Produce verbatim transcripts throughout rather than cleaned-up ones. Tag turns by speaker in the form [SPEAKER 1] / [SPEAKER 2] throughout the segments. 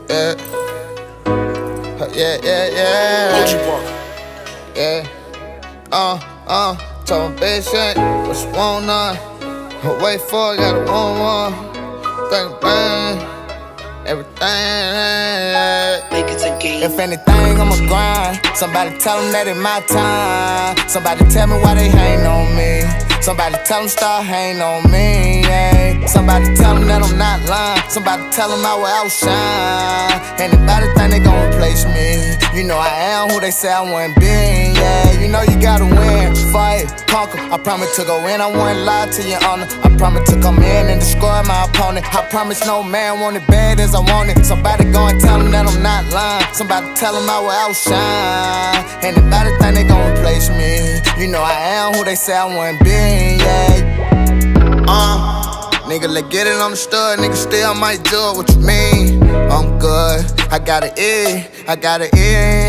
[SPEAKER 1] Yeah, yeah, yeah, yeah.
[SPEAKER 2] O G Park.
[SPEAKER 1] Yeah, uh, uh, told my bitch ain't what you want none. Wait for it, gotta want one. Think bang, everything.
[SPEAKER 2] Make it a game.
[SPEAKER 1] If anything, I'ma grind. Somebody tell them that it's my time. Somebody tell me why they hating on me. Somebody tell them start hating on me, yeah. Somebody tell them that I'm not lying. Somebody tell them I will outshine. Anybody think they gon' replace me? You know I am who they say I wouldn't be, yeah. You know you gotta win, fight, conquer. I promise to go in, I wouldn't lie to your honor. I promise to come in and destroy my opponent. I promise no man want it bad as I want it. Somebody gon' tell them that I'm not lying. Somebody tell them I will outshine. Anybody think they gon' replace me? You know I am who they say I wouldn't be, yeah. Uh, nigga, let's get it understood. Nigga, still might do it. What you mean? I'm good. I got an E, I got an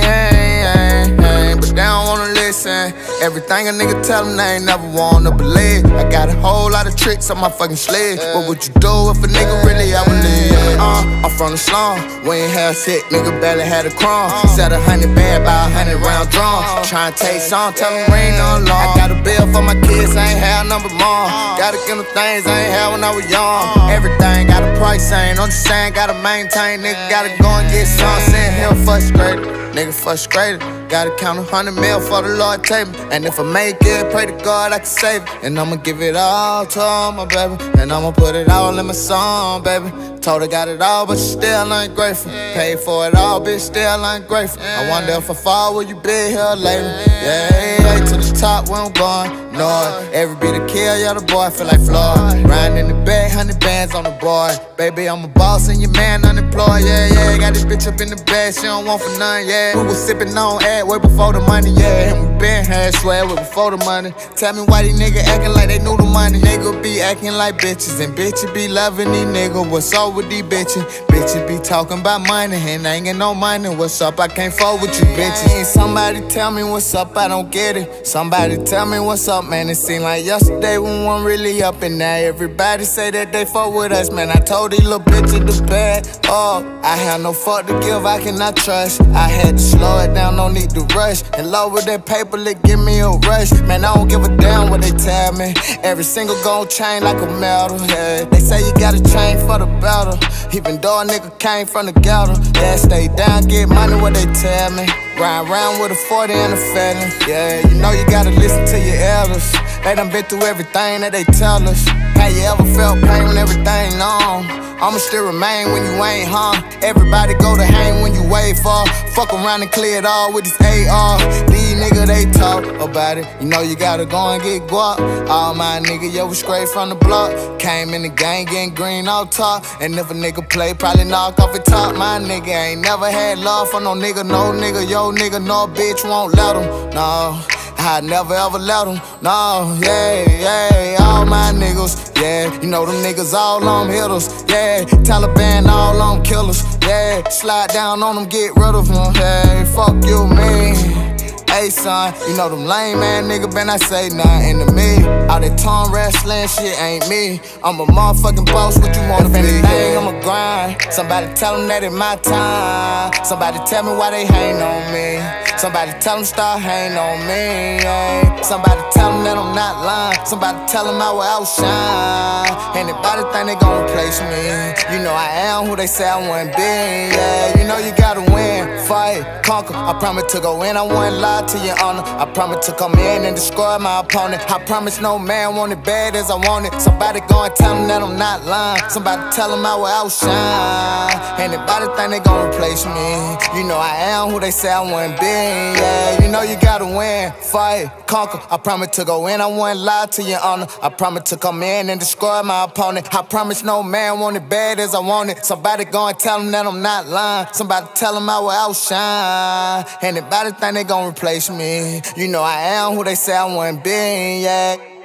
[SPEAKER 1] E, but they don't wanna listen. Everything a nigga tell them, they ain't never wanna believe. I got a whole lot of tricks on my fucking sleeve. What would you do if a nigga really ever leave? Uh, I'm from the slum, we ain't had shit, nigga barely had a crumb. Set a hundred bad by a hundred round drum. Tryna take some, tell them ring no long. I got a bill for my kids, I ain't had number more. Gotta get them things I ain't had when I was young. Everything got a price, I ain't understand, gotta maintain. Nigga gotta go and get some, sitting here frustrated. Nigga frustrated, gotta count a hundred mil for the Lord table. And if I make it, pray to God I can save it. And I'ma give it all to all my baby. And I'ma put it all in my song, baby. Told her got it all, but she still ain't grateful. Paid for it all, bitch, still ain't grateful. I wonder if I fall, will you be here later? Yeah, yeah, to the top where I'm going. North, every bit of kill, yeah, the boy feel like Floyd. Riding in the bed, hundred bands on the board. Baby, I'm a boss and your man unemployed, yeah, yeah. Got this bitch up in the bed, she don't want for none, yeah. We was sipping on ad way before the money, yeah. And we been had swear way before the money. Tell me why these niggas acting like they knew the money. Nigga be acting like bitches, and bitches be loving these niggas. What's up with these bitches? Bitches be talking about money, and I ain't get no money. What's up? I can't fuck with you bitches. Ain't somebody tell me what's up, I don't get it. Somebody tell me what's up, man. It seemed like yesterday we weren't really up, and now everybody say that they fuck with us, man. I told these little bitches the bad. Oh, I have no fuck to give, I cannot trust. I had to slow it down, no need to rush. And lower that paper, let give me a rush. Man, I don't give a damn what they tell me. Every single gold chain like a medal, yeah. They say you gotta train for the battle. Even though a nigga came from the ghetto, yeah, stay down, get money what they tell me. Ride around with a forty and a felon, yeah. You know you gotta listen to your elders. They done been through everything that they tell us. Have you ever felt pain when everything on? I'ma still remain when you ain't, huh? Everybody go to hang when you wait for. Fuck around and clear it all with this A R. These niggas, they talk about it. You know you gotta go and get guap. All my niggas, yo, was straight from the block. Came in the gang, getting green off top. And if a nigga play, probably knock off the top. My nigga ain't never had love for no nigga, no nigga. Yo, nigga, no bitch won't let him, no. I never ever let them, no, yeah, yeah. All my niggas, yeah. You know them niggas all on hitters, yeah. Taliban all on killers, yeah. Slide down on them, get rid of them, hey. Fuck you, me. Hey son, you know them lame man nigga better not say nothing to me. All that tongue wrestling shit ain't me. I'm a motherfucking boss, what you wanna be? Anything, I'ma grind. Somebody tell them that it's my time. Somebody tell me why they hating on me. Somebody tell them start hating on me, yeah. Somebody tell them that I'm not lying. Somebody tell them I will outshine. Anybody think they gon' replace me? You know I am who they say I wouldn't be, yeah. You know you gotta win, fight, conquer. I promise to go in, I wouldn't lie to your honor. I promise to come in and destroy my opponent. I promise no man want it bad as I want it. Somebody go and tell them that I'm not lying. Somebody tell them I will outshine. Anybody think they gon' replace me? You know I am who they say I wouldn't be, yeah. You know you gotta win, fight, conquer. I promise to go in, I wouldn't lie to your honor. I promise to come in and destroy my opponent. I promise no man want it bad as I want it. Somebody go and tell them that I'm not lying. Somebody tell them I will outshine. Anybody think they gon' replace me? You know I am who they say I wouldn't be, yeah.